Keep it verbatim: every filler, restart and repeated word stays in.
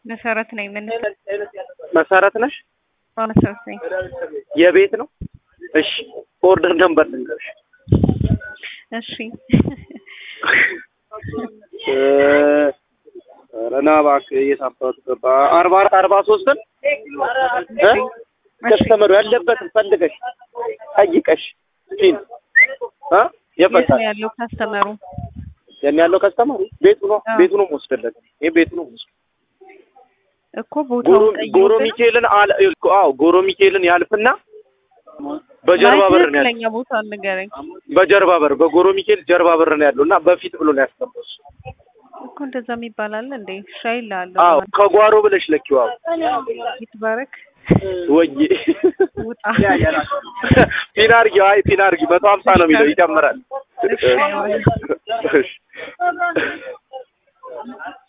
መሰረት ነኝ ምን መሰረት ነሽ? አዎ መሰረት ነኝ። የቤት ነው? እሺ ኦርደር ነምበር ልንገርሽ። እሺ እ ረና ባክ እየታፈተ ገባ አርባ አርባ ሶስት እ ከስተመሩ ያለበትን ፈልገሽ ጠይቀሽ ፊን አ የፈታ ያለው ከስተመሩ የኔ ያለው ከስተመሩ ቤቱ ነው ቤቱ ነው ወስደለት ይሄ ቤቱ ነው ወስደ እኮ ቦታው ጠይቆ ጎሮ ሚካኤልን አዎ ጎሮ ሚካኤልን ያልፍና በጀርባ በር ነው ያለው። ቦታ ንገረኝ። በጀርባ በር በጎሮ ሚካኤል ጀርባ በር ነው ያለውና በፊት ብሎ ነው ያስቀመጠው እኮ እንደዛም ይባላል እንዴ? ሻይል አለ። አዎ ከጓሮ ብለሽ ለኪው። አዎ ይትባረክ ወይ ውጣ ፒናርጊ አይ ፒናርጊ መቶ ሀምሳ ነው የሚለው ይጨምራል። እሺ